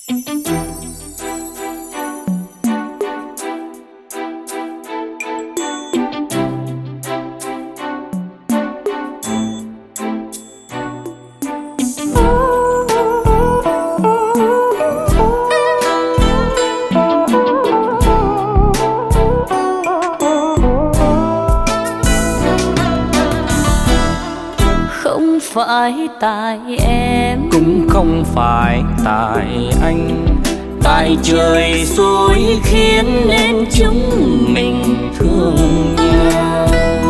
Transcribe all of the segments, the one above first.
Phải tại em, cũng không phải tại anh. Tại trời xui khiến nên chúng mình thương nhau.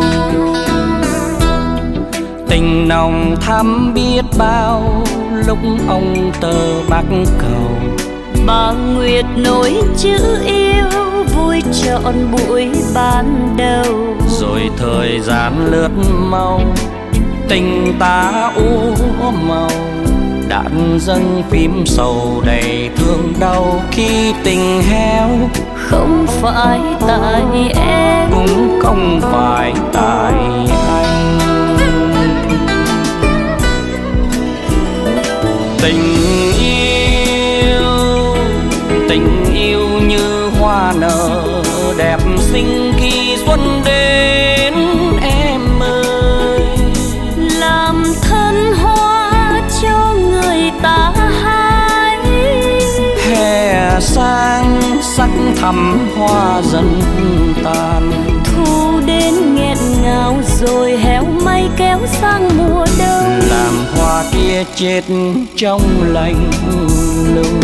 Tình nồng thắm biết bao lúc ông tơ bắc cầu. Bà Nguyệt nối chữ yêu vui trọn buổi ban đầu. Rồi thời gian lướt mau, tình ta úa màu. Đạn dâng phím sầu đầy thương đau khi tình héo. Không phải tại em, cũng không phải tại anh. Tình yêu như hoa nở đẹp xinh khi xuân đến em ơi. Làm thân hoa cho người ta hái. Hè sang sắc thắm hoa dần tàn. Thu đến nghẹn ngào rồi héo may kéo sang mùa đông. Làm hoa kia chết trong lạnh lùng.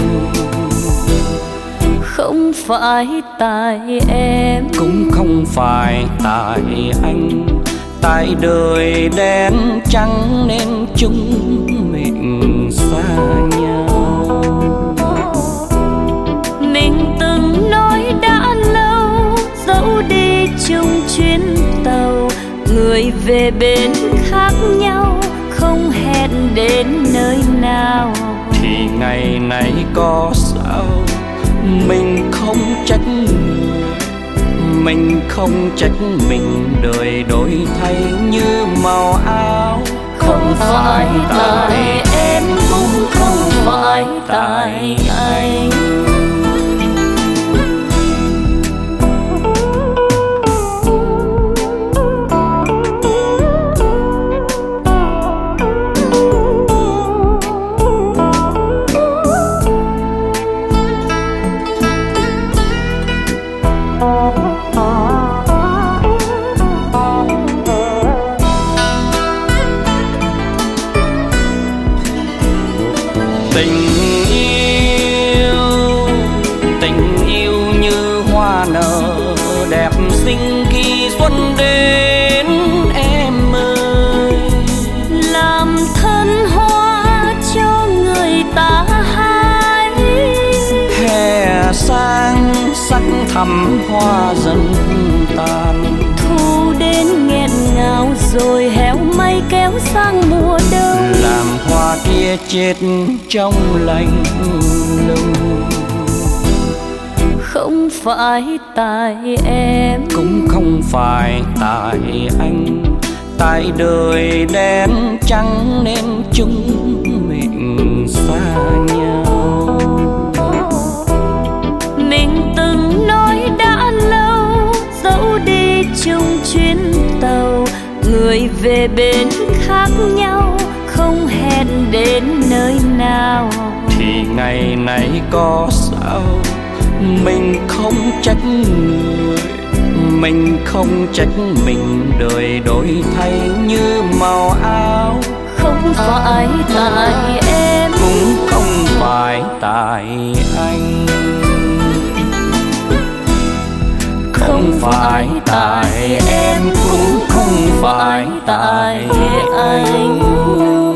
Không phải tại em, cũng không phải tại anh. Tại đời đen trắng nên chúng mình xa nhau. Mình từng nói đã lâu dẫu đi chung chuyến tàu. Người về bên khác nhau không hẹn đến nơi nào. Thì ngày này có sao mình không trách người. Mình không trách mình đời đổi thay như màu áo. Không phải tại em, cũng không phải tại anh. Tình yêu như hoa nở đẹp xinh khi xuân đến em ơi. Làm thân hoa cho người ta hái. Hè sang sắc thắm hoa dần tàn. Thu đến nghẹn ngào rồi héo may kéo sang mùa đông. Làm hoa kia chết trong lạnh lùng. Không phải tại em, cũng không phải tại anh. Tại đời đen trắng nên chúng mình xa nhau. Mình từng nói đã lâu dẫu đi chung chuyến tàu. Người về bên khác nhau không hẹn đến nơi nào. Thì ngày này có sao mình không trách người. Mình không trách mình đời đổi thay như màu áo. Không phải tại em, cũng không phải tại anh. Không phải tại em, cũng không phải tại anh.